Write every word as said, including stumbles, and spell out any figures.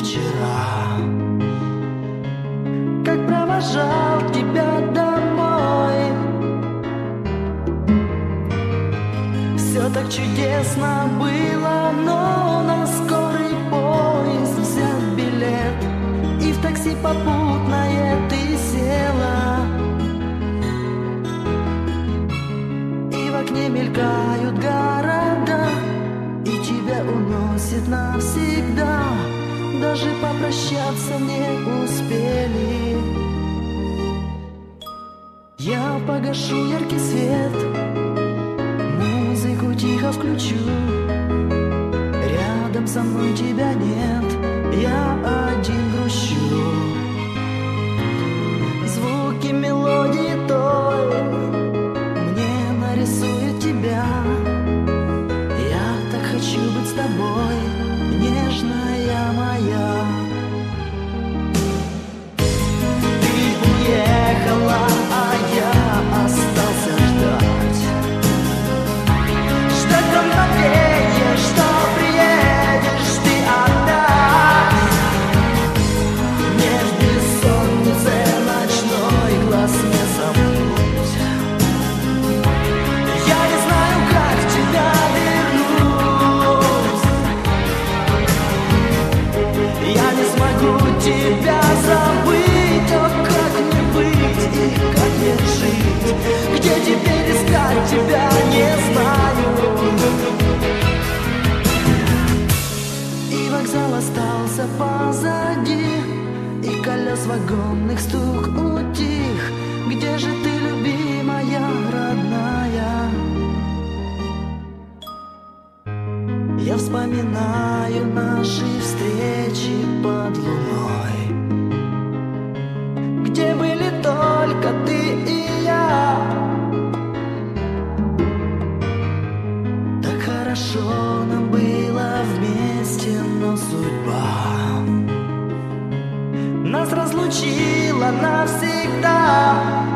вчера, как провожал тебя домой. Все так чудесно было, но на скорый поезд взят билет, и в такси попутное ты села. И в окне мелькают города, и тебя уносит навсегда. Даже попрощаться не успели. Я погашу яркий свет, музыку тихо включу. Рядом со мной тебя нет, я один грущу. Звуки мелодии той мне нарисуют тебя. Я так хочу быть с тобой, нежная моя. Ты уехала, а я остался ждать. Ждать в мгновенье, что приедешь ты опять. Мне в бессоннице ночной глаз не сомкнуть. Я не знаю, как тебя вернуть. Я не смогу тебя забыть. О, как мне быть и как мне жить? Где теперь искать тебя, не знаю. И вокзал остался позади, и колес вагонных стук утих. Где же ты, любимая, родная? Я вспоминаю наши встречи под луной, где были только ты и я. Так хорошо нам было вместе, но судьба нас разлучила навсегда.